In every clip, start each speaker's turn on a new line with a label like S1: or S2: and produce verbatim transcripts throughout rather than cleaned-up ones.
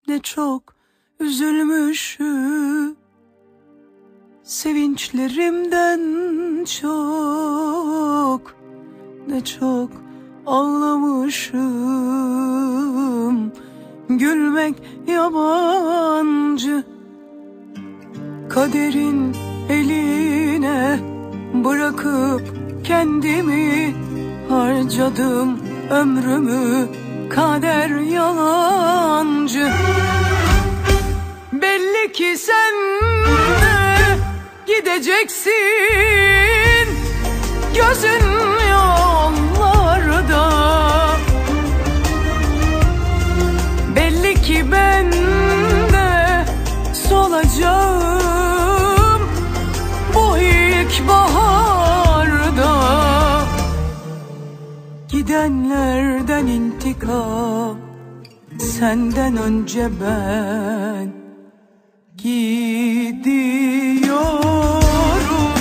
S1: ne çok üzülmüşüm, sevinçlerimden çok, ne çok ağlamışım. Gülmek yabancı, kaderin eline bırakıp kendimi harcadım ömrümü. Kader yalancı, belli ki sen de gideceksin, gözün yollarda. Belli ki ben de solacağım bu ilk baharda. Gidenlerden intikam, senden önce ben gidiyorum.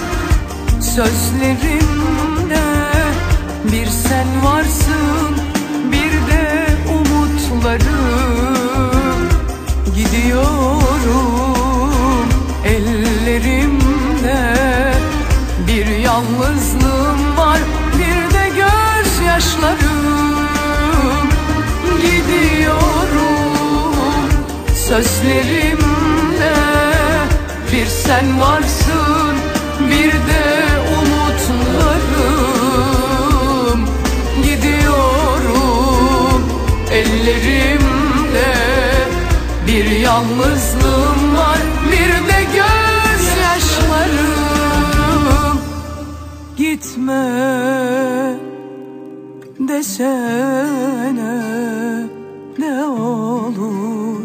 S1: Sözlerimde bir sen varsın, bir de umutlarım. Gidiyorum, ellerimde bir yalnızlığım var, bir de gözyaşlarım. Gidiyorum, sözlerimde bir sen varsın, bir de umutlarım. Gidiyorum, ellerimde bir yalnızlığım var, bir de gözyaşlarım. Gitme desene ne olur.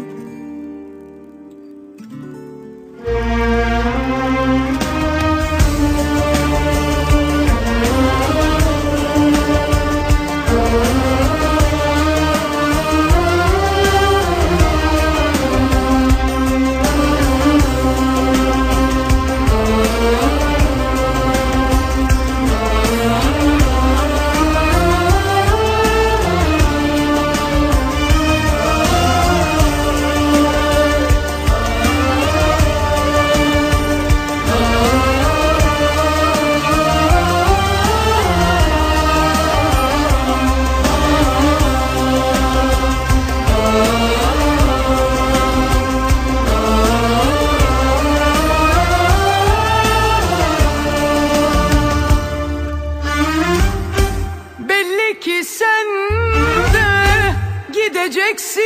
S1: Ki sen de gideceksin,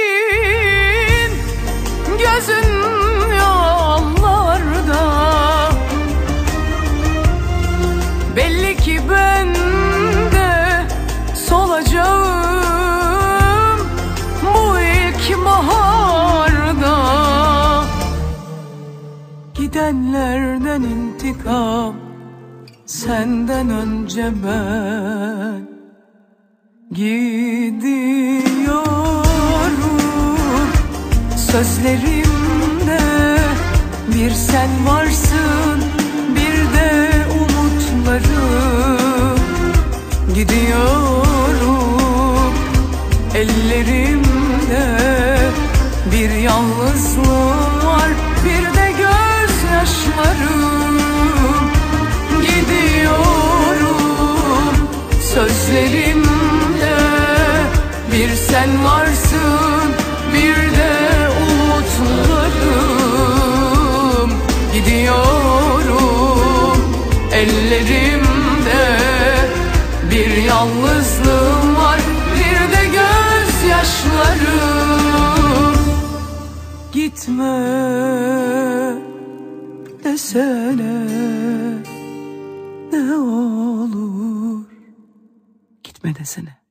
S1: gözün yollarda. Belli ki ben de solacağım bu ilk baharda. Gidenlerden intikam, senden önce ben gidiyorum. Sözlerimde bir sen varsın, bir de umutlarım. Gidiyorum, ellerimde bir yalnızlığım var, bir de gözyaşlarım. Gidiyorum, sözlerimde bir sen varsın, bir de umutlarım. Gidiyorum, ellerimde bir yalnızlığım var, bir de gözyaşlarım. Gitme desene ne olur. Gitme desene.